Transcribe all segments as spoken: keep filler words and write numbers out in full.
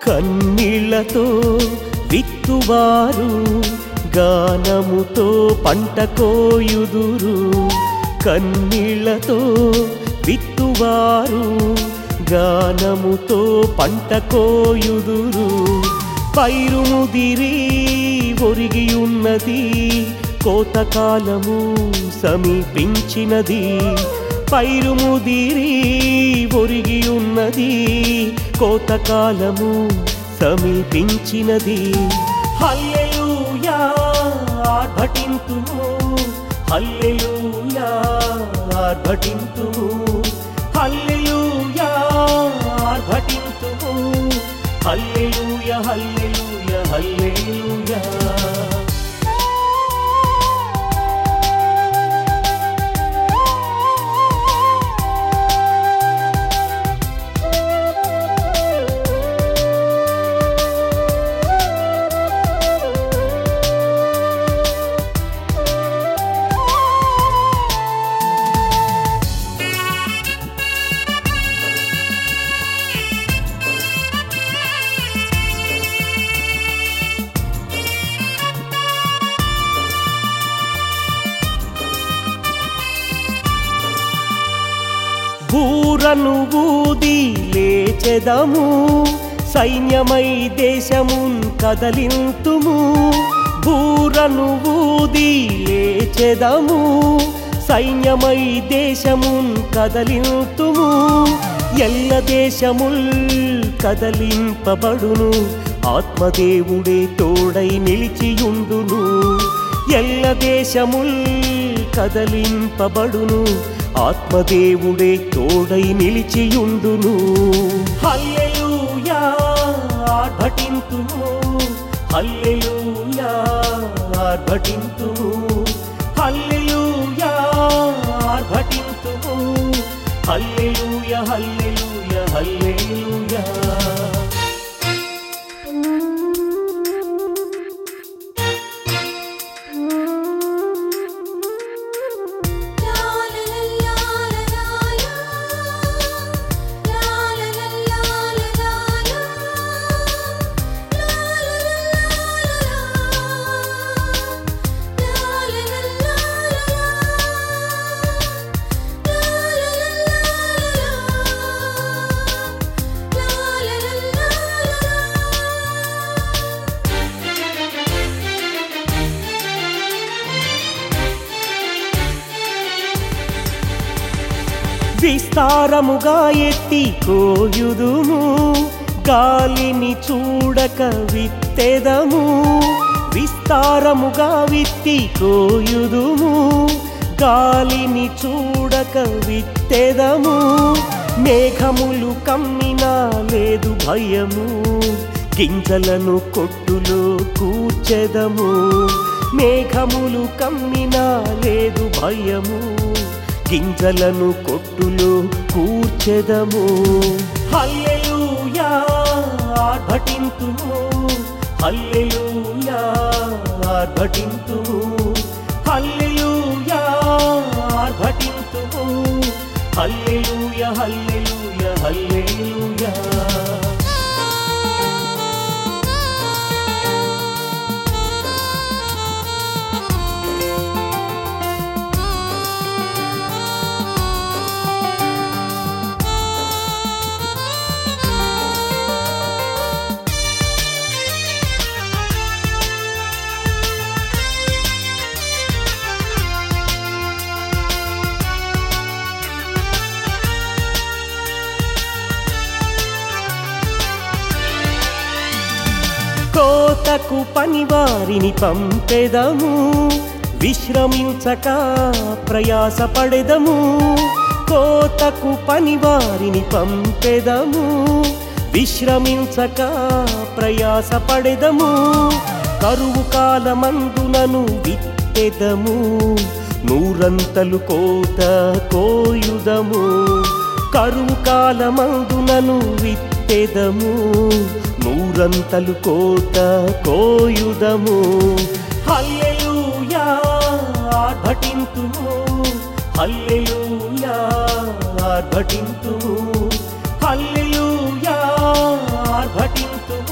కన్నీళ్లతో విత్తువారు గానముతో పంట కోయుదురు. కన్నీళ్లతో విత్తువారు గానముతో పంట కోయుదురు. పైరు ముదిరి ఒరిగి ఉన్నది, కోతకాలము సమీపించినది. పైరు ముదిరి ఒరిగి ఉన్నది, కోతకాలము సమీపించినది. హల్లెలూయా ఆర్భటింతుము, హల్లెలూయా ఆర్భటింతుము, హల్లెలూయా ఆర్భటింతుము, హల్లెలూయా హల్లెలూయా హల్లెలూయా. బూరను ఊది లేచెదము, సైన్యమై దేశమున్ కదలింతుము. బూరను ఊది లేచెదము, సైన్యమై దేశమున్ కదలింతుము. ఎల్ల దేశముల్ కదలింపబడును, ఆత్మదేవుడే తోడై నిలిచియుండును. ఎల్ల దేశముల్ కదలింపబడును, ఆత్మదేవుడే తోడై నిలిచియుండును. హల్లెలూయా ఆర్భటింతుము, హల్లెలూయా ఆర్భటింతుము, హల్లెలూయా ఆర్భటింతుము, హల్లెలూయా హల్లెలూయా హల్లెలూయా. విస్తారముగా ఎత్తి కోయుదుము, గాలిని చూడక విత్తెదము. విస్తారముగా విత్తి కోయుదుము, గాలిని చూడక విత్తెదము. మేఘములు కమ్మినా లేదు భయము, గింజలను కొట్టులో కూర్చెదము. మేఘములు కమ్మినా లేదు భయము, గింజలను కొట్టులో కూర్చెదము. హల్లెలూయా ఆర్భటింతుము, హల్లెలూయా ఆర్భటింతుము, హల్లెలూయా ఆర్భటింతుము, హల్లెలూయా హల్లెలూయా హల్లెలూయా. కోతకు పనివారిని పంపెదము, విశ్రమించక ప్రయాసపడెదము. కోతకు పనివారిని పంపెదము, విశ్రమించక ప్రయాసపడెదము. కరువు కాలమందునను విత్తెదము, నూరంతలు కోత కోయుదము. కరువు కాలమందునను విత్తెదము, నూరంతలు కోత కోయుదము. హల్లెలూయా ఆర్భటింతుము, హల్లెలూయా ఆర్భటింతుము, హల్లెలూయా ఆర్భటింతుము,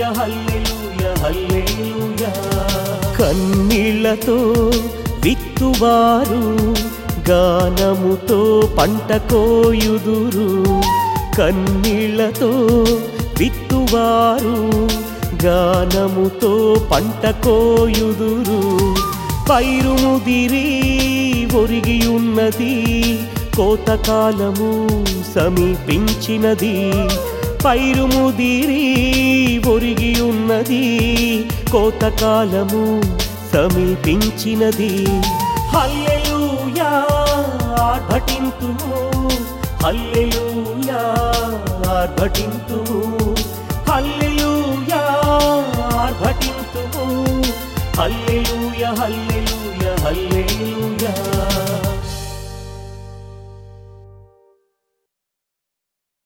హల్లెలూయా హల్లెలూయా. కన్నీళ్లతో విత్తువారు గానముతో పంట కోయుదురు. కన్నీళ్లతో విత్తువారు గానముతో పంట కోయుదురు. పైరు ముదిరి ఒరిగి ఉన్నది, కోతకాలము సమీపించినది. పైరు ముదిరి ఒరిగి ఉన్నది, కోతకాలము సమీపించినది. హల్లెలూయా ఆర్భటింతుము, హల్లెలూయా ఆర్భటింతుము, హల్లెలూయా ఆర్భటింతుము, హల్లెలూయా హల్లెలూయా హల్లెలూయా.